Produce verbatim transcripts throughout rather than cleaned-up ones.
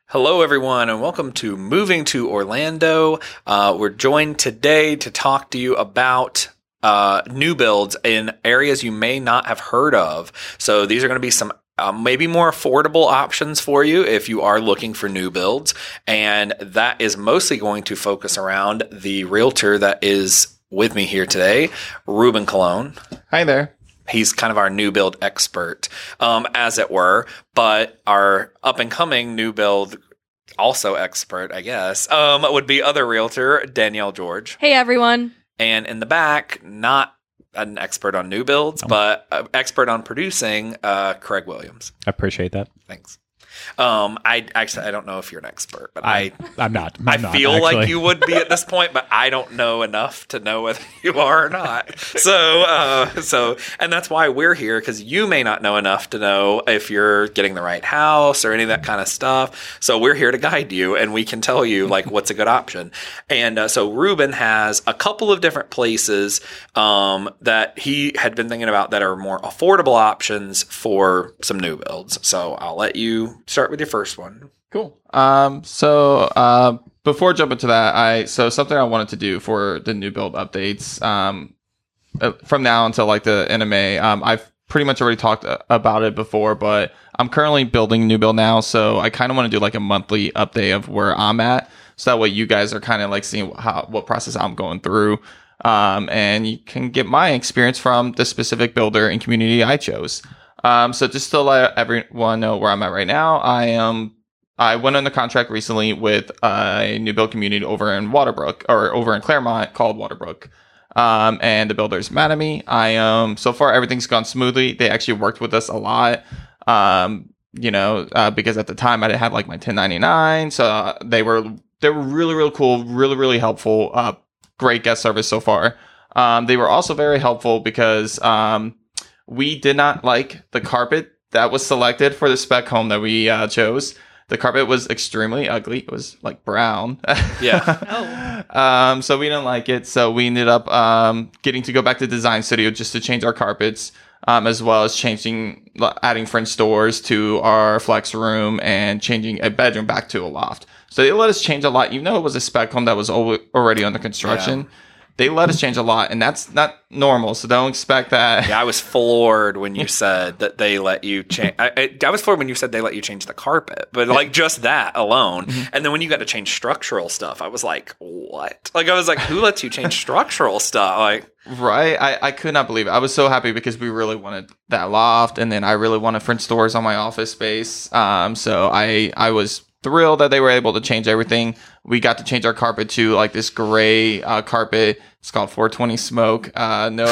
Hello, everyone, and welcome to Moving to Orlando. Uh, we're joined today to talk to you about uh, new builds in areas you may not have heard of. So these are going to be some uh, maybe more affordable options for you if you are looking for new builds. And that is mostly going to focus around the realtor that is with me here today, Ruben Colon. Hi there. He's kind of our new build expert, um, as it were, but our up and coming new build also expert, I guess, um, would be other realtor, Danielle George. Hey, everyone. And in the back, not an expert on new builds, but an expert on producing, uh, Craig Williams. I appreciate that. Thanks. Um, I actually, I don't know if you're an expert, but I, I'm not. I'm I not, feel actually. like you would be at this point, but I don't know enough to know whether you are or not. So, uh, so, and that's why we're here, because you may not know enough to know if you're getting the right house or any of that kind of stuff. So we're here to guide you, and we can tell you like what's a good option. And uh, so Ruben has a couple of different places um, that he had been thinking about that are more affordable options for some new builds. So I'll let you start with your first one. Cool. Um, so uh, before jumping to that, I so something I wanted to do for the new build updates um, uh, from now until like the end of May. Um, I've pretty much already talked about it before, but I'm currently building a new build now, so I kind of want to do like a monthly update of where I'm at, so that way you guys are kind of like seeing how what process I'm going through, um, and you can get my experience from the specific builder and community I chose. Um, so just to let everyone know where I'm at right now, I am, I went under contract recently with a new build community over in Waterbrook or over in Claremont called Waterbrook. Um, and the builder's mad at me. I, um, so far everything's gone smoothly. They actually worked with us a lot. Um, you know, uh, because at the time I didn't have like my ten ninety-nine. So uh, they were, they were really, really cool, really, really helpful. Uh, great guest service so far. Um, they were also very helpful because, um, we did not like the carpet that was selected for the spec home that we uh, chose. The carpet was extremely ugly. It was like brown. Yeah. Oh. Um, so we didn't like it. So we ended up um, getting to go back to Design Studio just to change our carpets, um, as well as changing, adding French doors to our flex room and changing a bedroom back to a loft. So they let us change a lot, even though it was a spec home that was al- already under construction. Yeah. They let us change a lot, and that's not normal, so don't expect that. Yeah, I was floored when you said that they let you change. I, I, I was floored when you said they let you change the carpet, but like just that alone. Mm-hmm. And then when you got to change structural stuff, I was like, what? Like, I was like, who lets you change structural stuff? Like, right? I, I could not believe it. I was so happy because we really wanted that loft, and then I really wanted French doors on my office space. Um, so I I was thrilled that they were able to change everything. We got to change our carpet to like this gray uh, carpet. It's called four twenty Smoke. Uh, no,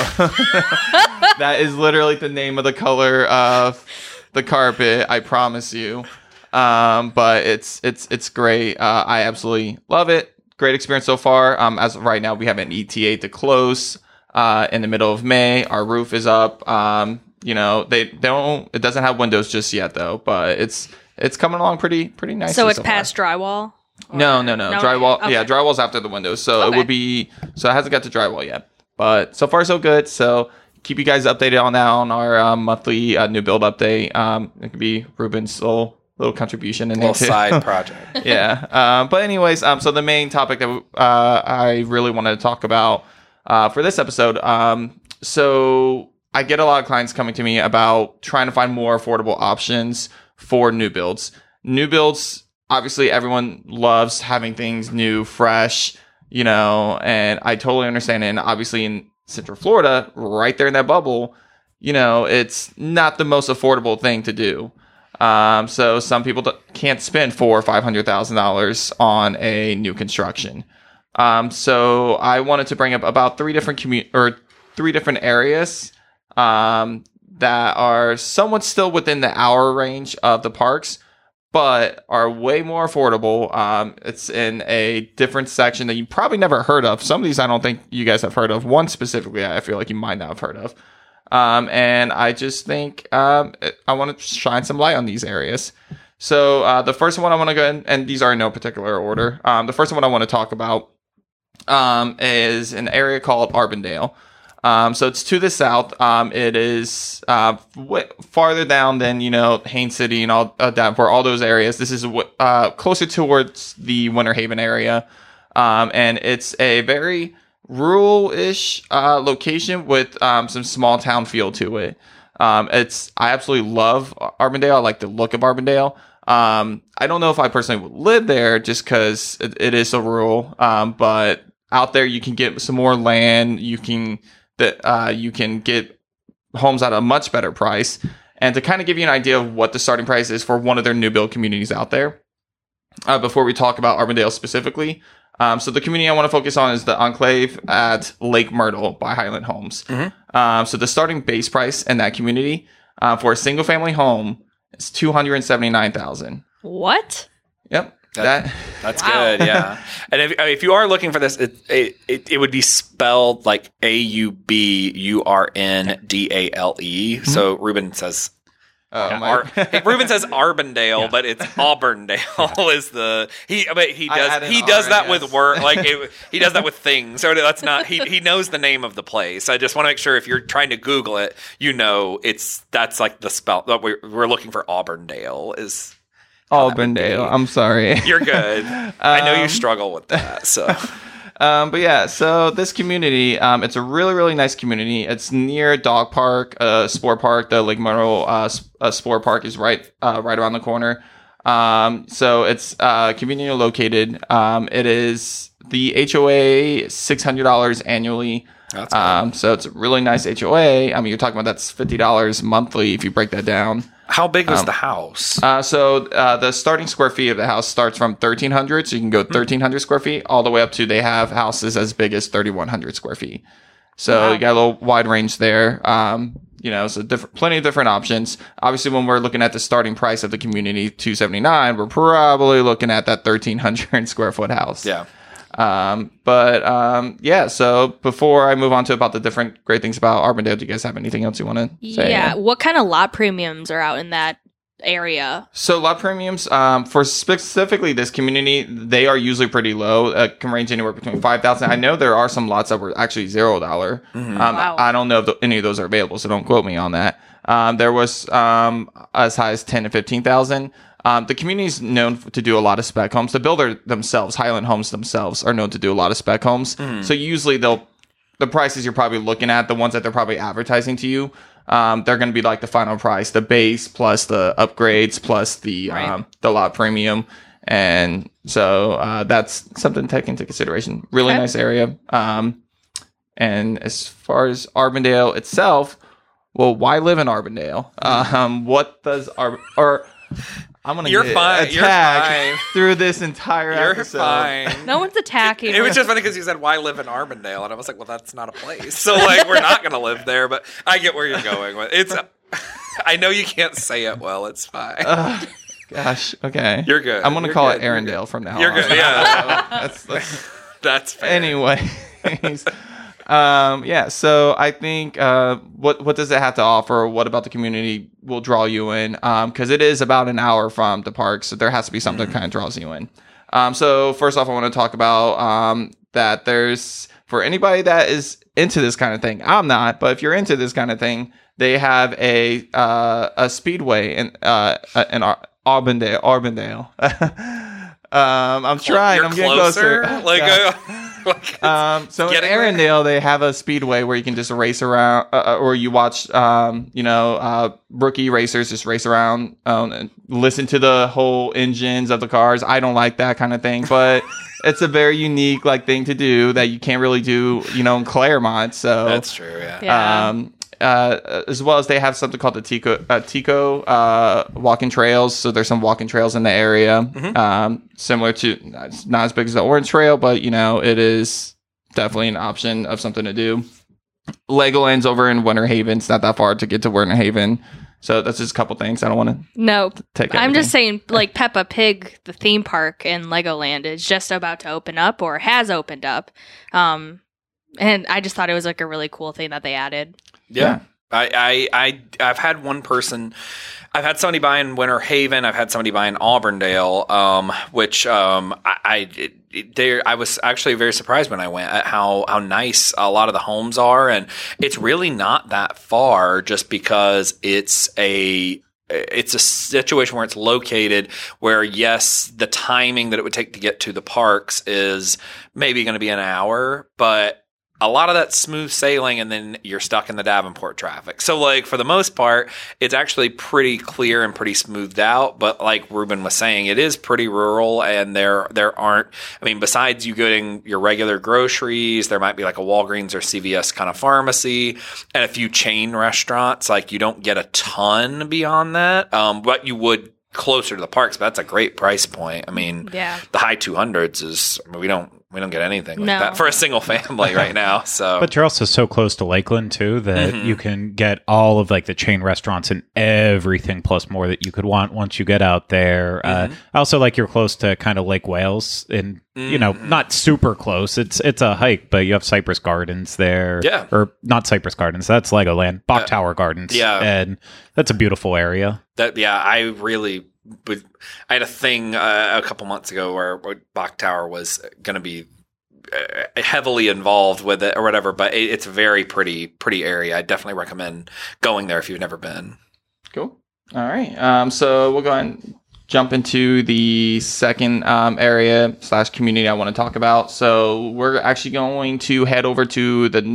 that is literally the name of the color of the carpet. I promise you. Um, but it's it's it's great. Uh, I absolutely love it. Great experience so far. Um, as of right now, we have an E T A to close uh, in the middle of May. Our roof is up. Um, you know, they, they don't. It doesn't have windows just yet though, but it's it's coming along pretty pretty nicely. So it's so past far. drywall? No, no, no, no. Drywall. Okay. Yeah, drywall's after the windows. So Okay. it would be, so it hasn't got to drywall yet. But so far, so good. So keep you guys updated on that on our um, monthly uh, new build update. Um, it could be Ruben's little, little contribution in little there too. side project. Yeah. Um, but anyways, um, so the main topic that uh, I really wanted to talk about uh, for this episode. Um, so I get a lot of clients coming to me about trying to find more affordable options for new builds. New builds, obviously, everyone loves having things new, fresh, you know, and I totally understand it. And obviously, in Central Florida, right there in that bubble, you know, it's not the most affordable thing to do. Um, so some people d- can't spend four or five hundred thousand dollars on a new construction. Um, so I wanted to bring up about three different commu- or three different areas um, that are somewhat still within the hour range of the parks, but are way more affordable. Um, it's in a different section that you probably never heard of. Some of these I don't think you guys have heard of. One specifically I feel like you might not have heard of. Um, and I just think um, I want to shine some light on these areas. So uh, the first one I want to go in, and these are in no particular order. Um, the first one I want to talk about um, is an area called Arbondale. Um, so it's to the south. Um, it is uh, w- farther down than, you know, Haines City and all uh, Davenport, all those areas. This is w- uh, closer towards the Winter Haven area. Um, and it's a very rural-ish uh, location with um, some small town feel to it. Um, it's I absolutely love Arbondale. I like the look of Arbondale. Um, I don't know if I personally would live there just because it, it is so rural. Um, but out there you can get some more land. You can that uh, you can get homes at a much better price. And to kind of give you an idea of what the starting price is for one of their new build communities out there, uh, before we talk about Arbondale specifically. Um, so the community I want to focus on is the Enclave at Lake Myrtle by Highland Homes. Mm-hmm. Um, so the starting base price in that community uh, for a single family home is two hundred seventy-nine thousand dollars. What? Yep. That, that that's wow. good, yeah. And if, if you are looking for this, it, it it it would be spelled like A U B U R N D A L E. Mm-hmm. So Ruben says, oh, yeah, my. Ar- hey, Ruben says Arbondale, yeah. But it's Auburndale is the he. But he does he does R, that yes. with word like it, he does that with things. So that's not he he knows the name of the place. I just want to make sure if you're trying to Google it, you know it's that's like the spell that we're we're looking for. Auburndale is. Auburndale. I'm sorry. You're good. um, I know you struggle with that. So, um, but yeah, so this community, um, it's a really, really nice community. It's near a dog park, uh, sport park. The Lake Myrtle uh, uh, sport park is right, uh, right around the corner. Um, so it's uh, conveniently located. Um, it is the H O A six hundred dollars annually. That's cool. Um, so it's a really nice H O A. I mean, you're talking about that's fifty dollars monthly if you break that down. How big was um, the house? Uh, so uh, the starting square feet of the house starts from thirteen hundred, so you can go thirteen hundred square feet all the way up to they have houses as big as thirty-one hundred square feet. So wow. You got a little wide range there. Um, you know, so different, plenty of different options. Obviously, when we're looking at the starting price of the community, two seventy-nine, we're probably looking at that thirteen hundred square foot house. Yeah. Um, but, um, yeah, so before I move on to about the different great things about Arbondale, do you guys have anything else you want to say? Yeah. What kind of lot premiums are out in that area? So lot premiums, um, for specifically this community, they are usually pretty low. Uh, can range anywhere between five thousand. I know there are some lots that were actually zero dollar. Mm-hmm. Um, wow. I don't know if the, any of those are available, so don't quote me on that. Um, there was, um, as high as ten to fifteen thousand. Um, the community is known to do a lot of spec homes. The builder themselves, Highland Homes themselves, are known to do a lot of spec homes. Mm. So usually they'll, the prices you're probably looking at, the ones that they're probably advertising to you, um, they're going to be like the final price, the base plus the upgrades plus the right. um, the lot premium. And so uh, that's something to take into consideration. Really okay. nice area. Um, and as far as Arbondale itself, well, why live in Arbondale? Um, what does Ar- or I'm gonna You're get fine. attacked You're fine. through this entire You're episode. fine. No one's attacking. It, it was just funny because you said, "Why live in Arbondale?" And I was like, "Well, that's not a place." So, like, we're not gonna live there. But I get where you're going with it's. I know you can't say it well. It's fine. Uh, gosh. Okay. You're good. I'm gonna you're call good. it Arendelle from now you're on. You're good. Yeah. that's that's, that's fair. Anyways. Um, yeah, so I think uh, what what does it have to offer? What about the community will draw you in? Um, because it is about an hour from the park, so there has to be something mm-hmm. that kind of draws you in. Um, so first off, I want to talk about um, that there's for anybody that is into this kind of thing. I'm not, but if you're into this kind of thing, they have a uh, a speedway in uh in Ar- Arbondale. Arbondale. um, I'm trying. You're I'm getting closer. closer. Like. Yeah. um, so in Arendelle, they have a speedway where you can just race around, uh, or you watch, um, you know, uh, rookie racers just race around um, and listen to the whole engines of the cars. I don't like that kind of thing, but it's a very unique like thing to do that you can't really do, you know, in Claremont. So that's true. Yeah. yeah. Um, uh, as well as they have something called the Tico, uh, Tico uh, walking trails. So there's some walking trails in the area, mm-hmm. um, similar to it's not as big as the Orange Trail, but you know it is definitely an option of something to do. Legoland's over in Winter Haven. It's not that far to get to Winter Haven. So that's just a couple things. I don't want to no. take. I'm just saying, like Peppa Pig, the theme park in Legoland is just about to open up or has opened up, um, and I just thought it was like a really cool thing that they added. Yeah. I, I, I, I've had one person, I've had somebody buy in Winter Haven. I've had somebody buy in Auburndale, um, which um, I, I it, they, I was actually very surprised when I went at how how nice a lot of the homes are, and it's really not that far, just because it's a it's a situation where it's located where, yes, the timing that it would take to get to the parks is maybe going to be an hour, but a lot of that's smooth sailing, and then you're stuck in the Davenport traffic. So, like, for the most part, it's actually pretty clear and pretty smoothed out. But like Ruben was saying, it is pretty rural, and there there aren't, I mean, besides you getting your regular groceries, there might be like a Walgreens or C V S kind of pharmacy and a few chain restaurants. Like, you don't get a ton beyond that, um, but you would closer to the parks. But that's a great price point. I mean, Yeah. the high two hundreds is, I mean, we don't we don't get anything like No. that for a single family right now. So, But you're also so close to Lakeland too that Mhm. you can get all of like the chain restaurants and everything plus more that you could want once you get out there. Mhm. Uh, also, like you're close to kind of Lake Wales, and you know, Mhm. not super close. It's it's a hike, but you have Cypress Gardens there. Yeah. or not Cypress Gardens. That's Legoland. Bach Uh, Tower Gardens. yeah. and that's a beautiful area. that yeah, I really would. I had a thing uh, a couple months ago where, where Bach Tower was going to be uh, heavily involved with it or whatever, but it, it's a very pretty pretty area. I definitely recommend going there if you've never been. Cool. All right. Um, so we'll go ahead and jump into the second um, area slash community I want to talk about. So we're actually going to head over to the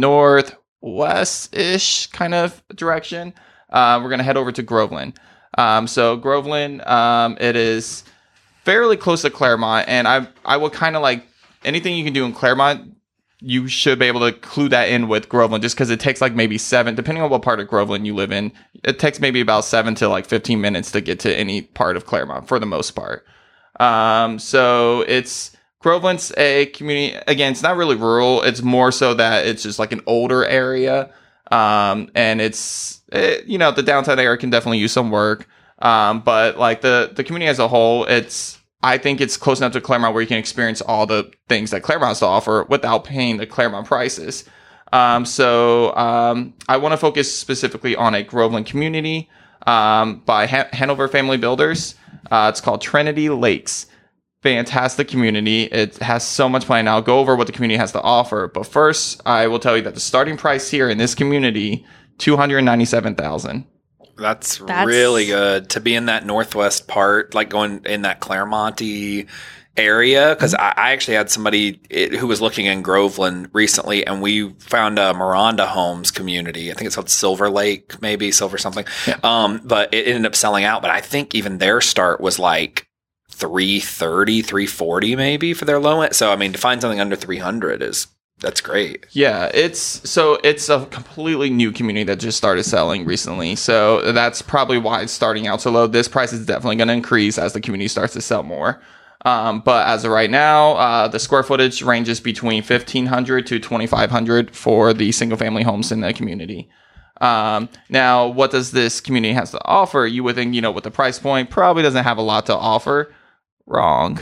northwest-ish kind of direction. Uh, we're going to head over to Groveland. Um, so Groveland, um, it is fairly close to Claremont, and I I would kind of like anything you can do in Claremont, you should be able to clue that in with Groveland, just because it takes like maybe seven, depending on what part of Groveland you live in, it takes maybe about seven to like fifteen minutes to get to any part of Claremont for the most part. Um, so it's Groveland's a community, again, it's not really rural. It's more so that it's just like an older area. Um, and it's, it, you know, the downtown area can definitely use some work. Um, but like the, the community as a whole, it's, I think it's close enough to Claremont where you can experience all the things that Claremont has to offer without paying the Claremont prices. Um, so um, I want to focus specifically on a Groveland community um, by Han- Hanover Family Builders. Uh, it's called Trinity Lakes. Fantastic community. It has so much planned. I'll go over what the community has to offer. But first, I will tell you that the starting price here in this community, two hundred ninety-seven thousand dollars. That's, That's- really good to be in that northwest part, like going in that Claremont-y area. Because I, I actually had somebody it, who was looking in Groveland recently, and we found a Miranda Homes community. I think it's called Silver Lake, maybe Silver something. Yeah. Um, but it ended up selling out. But I think even their start was like three thirty, three forty maybe for their low end. So I mean, to find something under three hundred is that's great. Yeah, it's so it's a completely new community that just started selling recently. So that's probably why it's starting out so low. This price is definitely going to increase as the community starts to sell more. Um, but as of right now, uh, the square footage ranges between fifteen hundred to twenty-five hundred for the single family homes in the community. Um, now, what does this community has to offer? You would think, you know, with the price point, probably doesn't have a lot to offer. Wrong.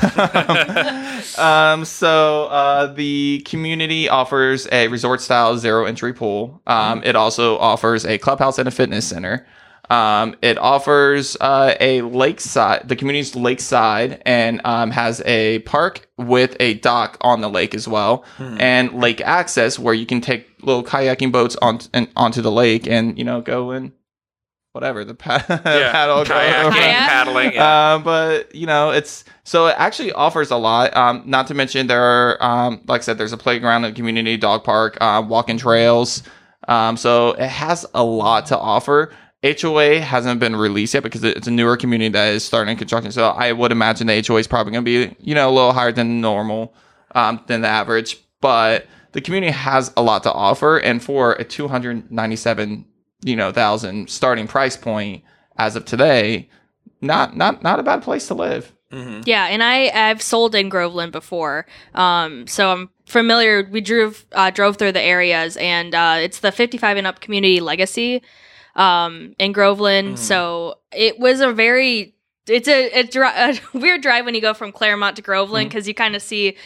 um, so uh, the community offers a resort-style zero-entry pool. Um, it also offers a clubhouse and a fitness center. Um, it offers uh, a lakeside, the community's lakeside, and um, has a park with a dock on the lake as well, Hmm. and lake access where you can take little kayaking boats on and onto the lake and, you know, go and whatever the pa- Yeah, paddle, go kayaking, over. Kayak? paddling. Yeah. Um, but you know, it's so it actually offers a lot. Um, not to mention there are, um, like I said, there's a playground, a community dog park, uh, walking trails. Um, so it has a lot to offer. H O A hasn't been released yet because it's a newer community that is starting construction. So I would imagine the H O A is probably going to be, you know, a little higher than normal, um, than the average. But the community has a lot to offer, and for a two hundred ninety-seven, you know, thousand starting price point as of today, not not not a bad place to live. Mm-hmm. Yeah, and I I've sold in Groveland before, um, so I'm familiar. We drove uh, drove through the areas, and uh, it's the fifty-five and up community legacy um, in Groveland. Mm. So it was a very it's a, a, dri- a weird drive when you go from Claremont to Groveland because you kind of see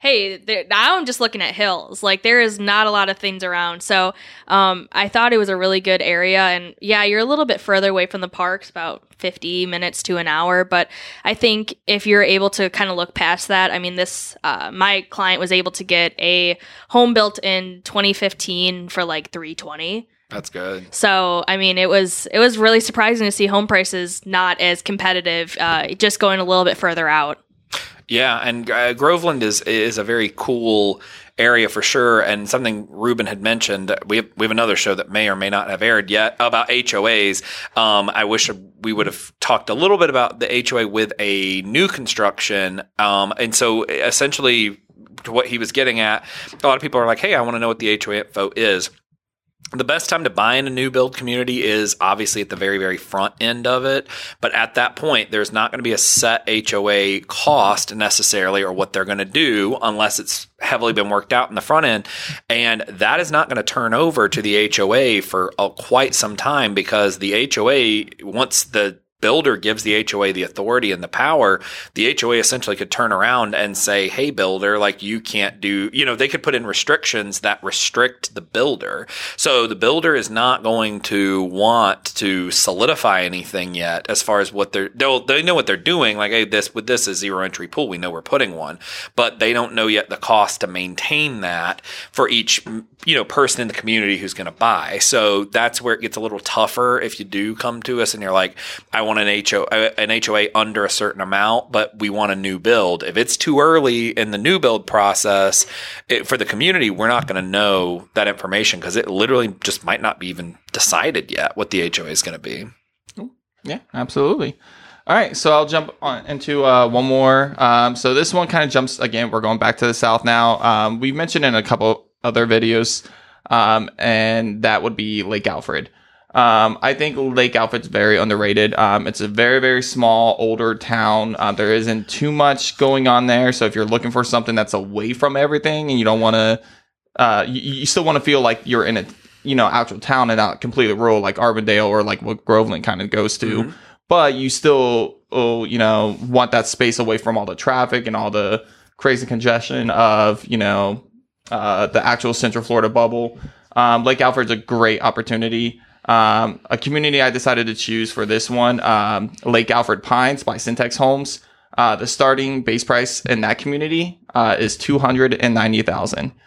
hey, there, now I'm just looking at hills. Like, there is not a lot of things around. So um, I thought it was a really good area. And yeah, you're a little bit further away from the parks, about fifty minutes to an hour. But I think if you're able to kind of look past that, I mean, this, uh, my client was able to get a home built in twenty fifteen for like three twenty. That's good. So, I mean, it was it was really surprising to see home prices not as competitive, uh, just going a little bit further out. Yeah, and uh, Groveland is is a very cool area for sure, and something Ruben had mentioned. We have, we have another show that may or may not have aired yet about H O As. Um, I wish we would have talked a little bit about the H O A with a new construction, um, and so essentially, to what he was getting at, a lot of people are like, "Hey, I want to know what the H O A info is." The best time to buy in a new build community is obviously at the very, very front end of it. But at that point, there's not going to be a set H O A cost necessarily or what they're going to do unless it's heavily been worked out in the front end. And that is not going to turn over to the H O A for uh, quite some time, because the H O A, once the builder gives the H O A the authority and the power, the H O A essentially could turn around and say, hey, builder, like, you can't do, you know, they could put in restrictions that restrict the builder. So the builder is not going to want to solidify anything yet as far as what they're, they'll, they know what they're doing. Like, hey, this, with this is zero entry pool, we know we're putting one, but they don't know yet the cost to maintain that for each, you know, person in the community who's going to buy. So that's where it gets a little tougher if you do come to us and you're like, I want an H O A, an H O A under a certain amount, but we want a new build. If it's too early in the new build process it, for the community, we're not going to know that information because it literally just might not be even decided yet what the H O A is going to be. Yeah, absolutely. All right, so I'll jump on into uh, one more. Um, so this one kind of jumps, again, we're going back to the south now. Um, we mentioned in a couple other videos, um, and that would be Lake Alfred. Um, I think Lake Alfred's very underrated. Um, it's a very, very small, older town. Uh, there isn't too much going on there. So if you're looking for something that's away from everything and you don't want to, uh, you, you still want to feel like you're in a, you know, actual town and not completely rural like Arbondale or like what Groveland kind of goes to. Mm-hmm. But you still, oh, you know, want that space away from all the traffic and all the crazy congestion of, you know, uh, the actual Central Florida bubble. Um, Lake Alfred's a great opportunity. Um, a community I decided to choose for this one, um, Lake Alfred Pines by Syntex Homes. Uh, the starting base price in that community, uh, is two hundred ninety thousand dollars.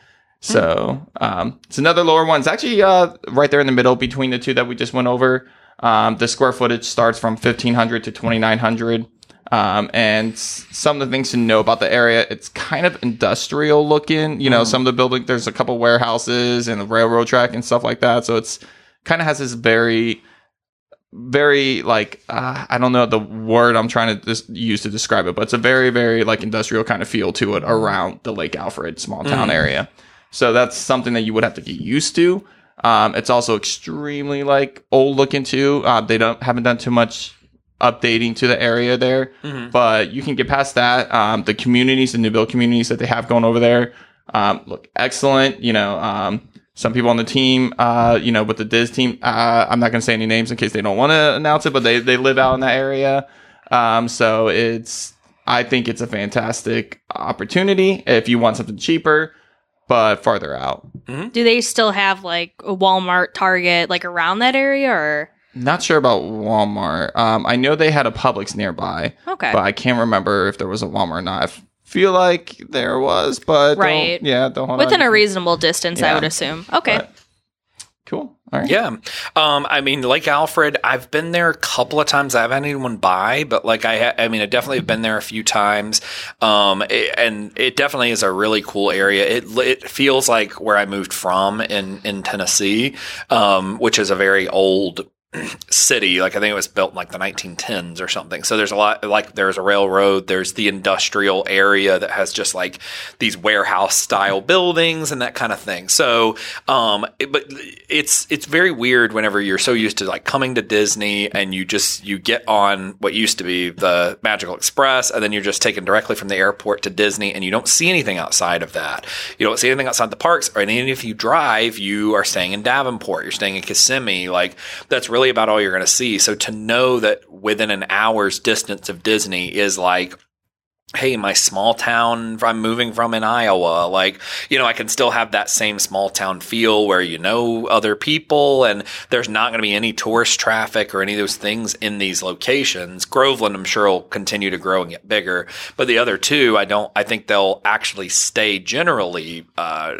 So, um, it's another lower one. It's actually, uh, right there in the middle between the two that we just went over. Um, the square footage starts from fifteen hundred to twenty-nine hundred. Um, and some of the things to know about the area, it's kind of industrial looking, you know, mm. some of the building, there's a couple warehouses and a railroad track and stuff like that. So it's, kind of has this very, very like, uh, I don't know the word I'm trying to dis- use to describe it, but it's a very, very like industrial kind of feel to it around the Lake Alfred small town mm. area. So that's something that you would have to get used to. Um, it's also extremely like old looking too. Uh, they don't haven't done too much updating to the area there, mm-hmm. but you can get past that. Um, the communities, the new build communities that they have going over there, um, look excellent. You know, um, some people on the team, uh, you know, with the Diz team, uh, I'm not going to say any names in case they don't want to announce it, but they, they live out in that area. Um, so it's, I think it's a fantastic opportunity if you want something cheaper, but farther out. Mm-hmm. Do they still have like a Walmart, Target, like around that area, or? Not sure about Walmart. Um, I know they had a Publix nearby. Okay. But I can't remember if there was a Walmart or not. I feel like there was, but right. Don't, yeah, don't hold within on. a reasonable distance, yeah. I would assume. Okay. But, cool. All right. Yeah. Um, I mean, Lake Alfred, I've been there a couple of times. I haven't had anyone buy, but like I, ha- I mean, I definitely have been there a few times. Um, it, and it definitely is a really cool area. It it feels like where I moved from in, in Tennessee, um, which is a very old city. Like I think it was built in like the nineteen tens or something. So there's a lot, like there's a railroad, there's the industrial area that has just like these warehouse style buildings and that kind of thing. So, um, it, but it's, it's very weird whenever you're so used to like coming to Disney and you just, you get on what used to be the Magical Express and then you're just taken directly from the airport to Disney and you don't see anything outside of that. You don't see anything outside the parks, or even if you drive, you are staying in Davenport, you're staying in Kissimmee. Like that's really about all you're going to see. So to know that within an hour's distance of Disney is like hey, my small town I'm moving from in Iowa, like, you know, I can still have that same small town feel where you know other people and there's not going to be any tourist traffic or any of those things in these locations. Groveland, I'm sure, will continue to grow and get bigger. But the other two, I don't, I think they'll actually stay generally uh,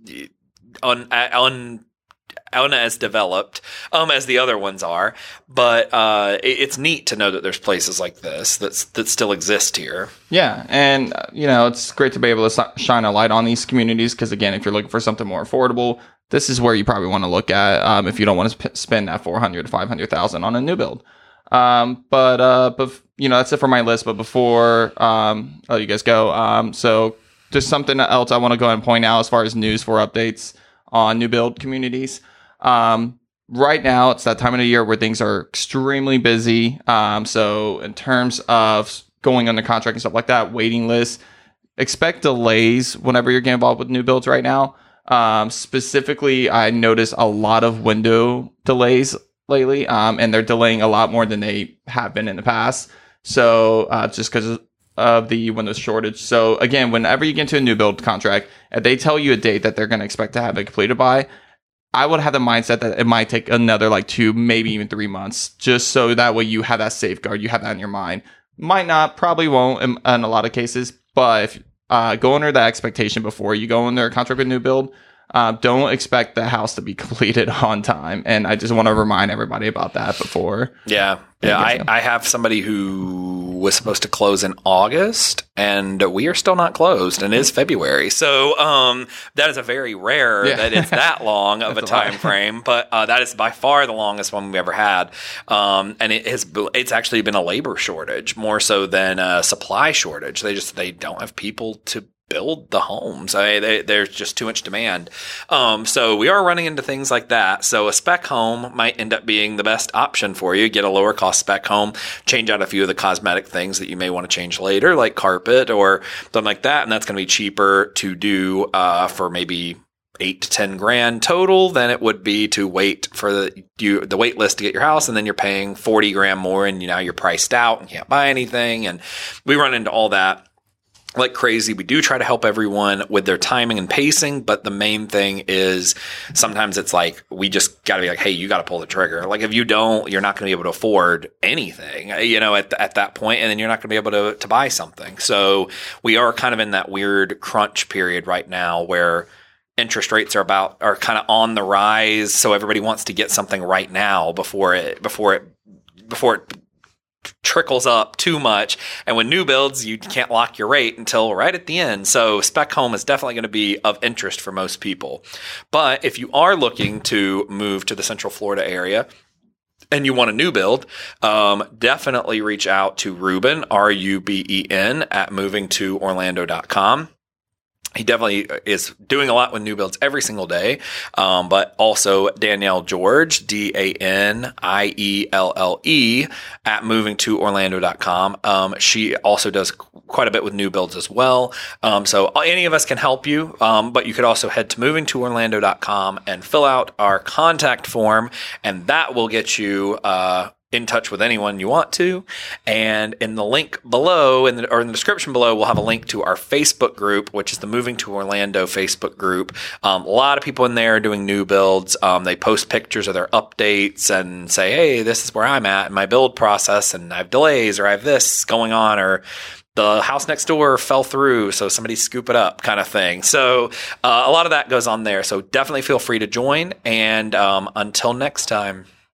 un, un un as developed um, as the other ones are, but uh, it, it's neat to know that there's places like this that's, that still exist here. Yeah, and uh, you know, it's great to be able to shine a light on these communities because, again, if you're looking for something more affordable, this is where you probably want to look at um, if you don't want to sp- spend that four hundred to five hundred thousand on a new build. Um, but uh, but you know, that's it for my list. But before um, I'll let you guys go, um, so just something else I want to go ahead and point out as far as news for updates on new build communities. Um, right now, it's that time of the year where things are extremely busy. Um, so in terms of going under contract and stuff like that, waiting lists, expect delays whenever you're getting involved with new builds right now. Um, specifically, I noticed a lot of window delays lately, um, and they're delaying a lot more than they have been in the past. So uh, just because of the window shortage. So again, whenever you get into a new build contract, if they tell you a date that they're going to expect to have it completed by, I would have the mindset that it might take another like two, maybe even three months, just so that way you have that safeguard, you have that in your mind. Might not, probably won't in, in a lot of cases, but if uh, go under that expectation before you go under a contract with new build. Uh, don't expect the house to be completed on time. And I just want to remind everybody about that before. Yeah. Yeah. I, I have somebody who was supposed to close in August and we are still not closed and it is February. So um, that is a very rare yeah. that it's that long of a time lot. frame, but uh, that is by far the longest one we've ever had. Um, and it has, it's actually been a labor shortage more so than a supply shortage. They just, they don't have people to build the homes. I mean, they, there's just too much demand. Um, so we are running into things like that. So a spec home might end up being the best option for you. Get a lower cost spec home, change out a few of the cosmetic things that you may want to change later, like carpet or something like that. And that's going to be cheaper to do uh, for maybe eight to ten grand total than it would be to wait for the you the wait list to get your house, and then you're paying forty grand more, and you know you're priced out and can't buy anything. And we run into all that like crazy. We do try to help everyone with their timing and pacing, but the main thing is sometimes it's like we just got to be like, hey, you got to pull the trigger. Like if you don't, you're not going to be able to afford anything, you know, at at that point, and then you're not going to be able to to buy something. So we are kind of in that weird crunch period right now where interest rates are about are kind of on the rise. So everybody wants to get something right now before it before it before it trickles up too much. And when new builds, you can't lock your rate until right at the end. So spec home is definitely going to be of interest for most people. But if you are looking to move to the Central Florida area and you want a new build, um, definitely reach out to Ruben, R U B E N, at moving to orlando dot com. He definitely is doing a lot with new builds every single day, um, but also Danielle George, D A N I E L L E, at moving to orlando dot com. Um, she also does quite a bit with new builds as well. Um, so any of us can help you, um, but you could also head to moving to orlando dot com and fill out our contact form, and that will get you uh, in touch with anyone you want to. And in the link below, in the, or in the description below, we'll have a link to our Facebook group, which is the Moving to Orlando Facebook group. Um, a lot of people in there are doing new builds. Um, they post pictures of their updates and say, hey, this is where I'm at in my build process, and I have delays, or I have this going on, or the house next door fell through, so somebody scoop it up, kind of thing. So uh, a lot of that goes on there. So definitely feel free to join. And um, until next time.